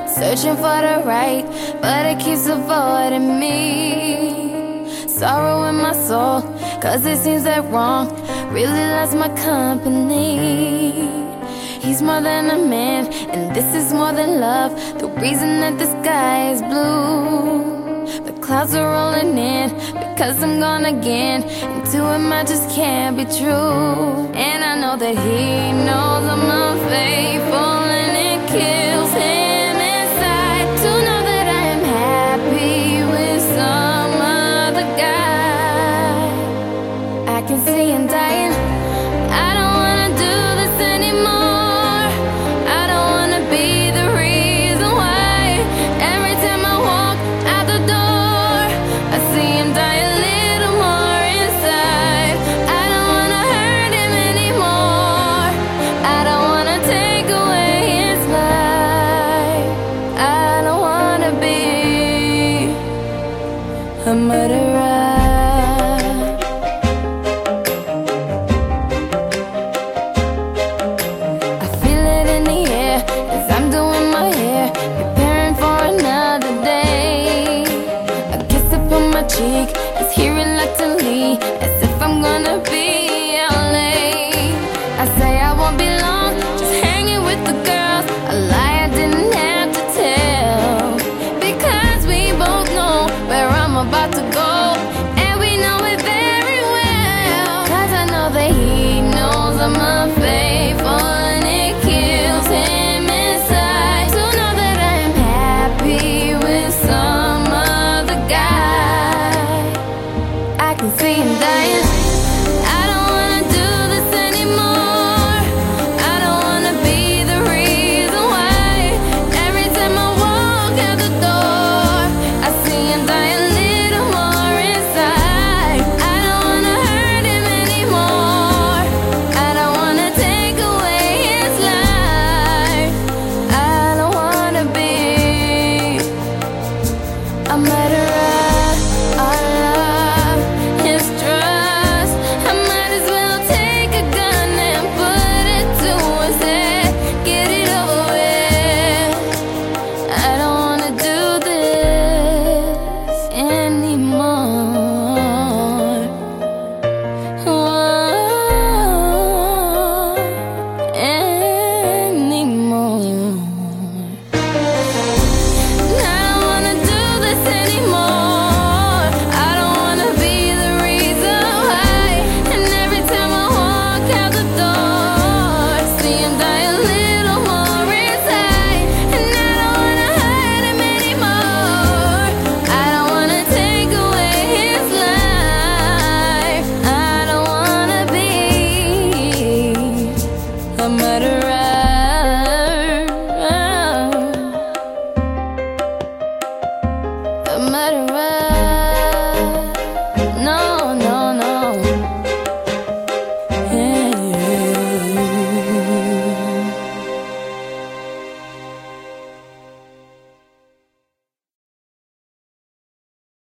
searching for the right, but it keeps avoiding me. Sorrow in my soul, cause it seems that wrong really loves my company. He's more than a man, and this is more than love. The reason that the sky is blue, the clouds are rolling in, because I'm gone again, and to him I just can't be true. And I know that he knows I'm unfaithful, and it kills him inside to know that I am happy with some other guy. I can see him dying. I don't wanna do this anymore. I don't wanna be the reason why. Every time I walk out the door, I see him die a little more inside. I don't wanna hurt him anymore. I don't wanna take away his life. I don't wanna be a murderer.